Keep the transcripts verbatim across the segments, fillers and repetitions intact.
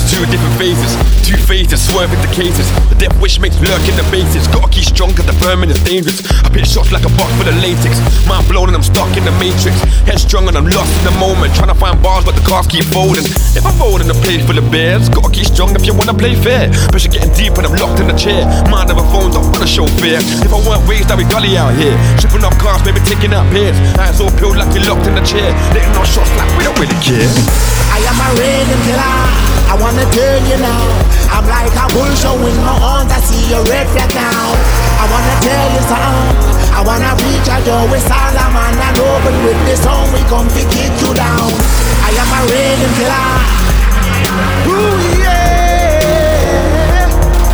two different phases. Two phases, swerving the cases. The death wish makes lurk in the bases. Gotta keep strong cause the vermin is dangerous. I pitch shots like a box full of latex. Mind blown and I'm stuck in the matrix. Headstrong and I'm lost in the moment. Trying to find bars but the cars keep folding. If I'm folding a plate full of bears, gotta keep strong if you wanna play fair. Pressure getting deep and I'm locked in the chair. Mind over phones, I wanna show fear. If I weren't raised, I'd be gully out here. Tripping up cars, maybe taking out beers. Eyes all peeled like you're locked in the chair. Letting off shots like we don't really care. I am a rhythm killer, I wanna tell you now. I'm like a bull showing my horns, I see your red flag now. I wanna tell you something, I wanna reach out your with Solomon and open with this song, we come to kick you down. I am a rhythm killer, ooh yeah.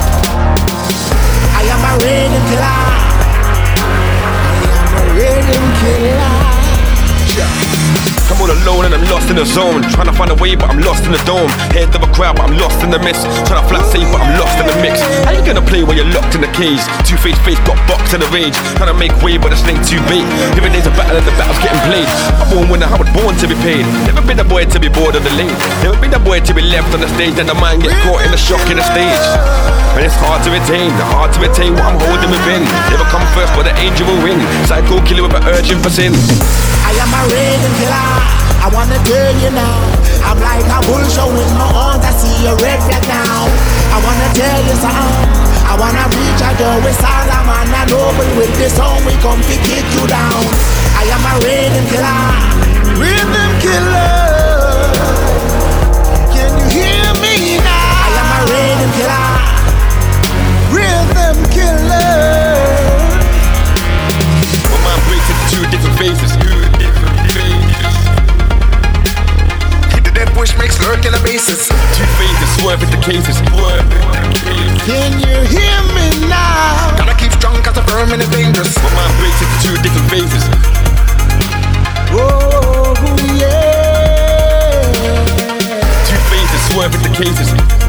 I am a rhythm killer, I am a rhythm killer. I'm all alone and I'm lost in the zone. Trying to find a way but I'm lost in the dome. Head of a crowd but I'm lost in the mist. Trying to flat safe but I'm lost in the mix. How you gonna play when you're locked in the cage? Two-faced face got boxed in the rage. Trying to make way but the snake too big. Every day's a battle and the battle's getting played. I'm born winner, I was born to be paid. Never been a boy to be bored or delayed. Never been a boy to be left on the stage and the mind get caught in the shock in the stage. And it's hard to retain, hard to retain what I'm holding within. Never come first but the angel will win. Psycho killer with an urging for sin. I am a rhythm killer, I wanna tell you now. I'm like a bull showing my horns, I see your red flag now. I wanna tell you something, I wanna reach out your with Solomon and open with this song, we come to kick you down. I am a rhythm killer, rhythm killer. Can you hear me now? I am a rhythm killer, rhythm killer. My mind breaks into two different phases. Which makes lurk in the bases. Two phases, swerving the cases. Can you hear me now? Gotta keep strong cause the vermin is dangerous. My mind breaks into two different phases. Oh yeah. Two phases, swerving the cases.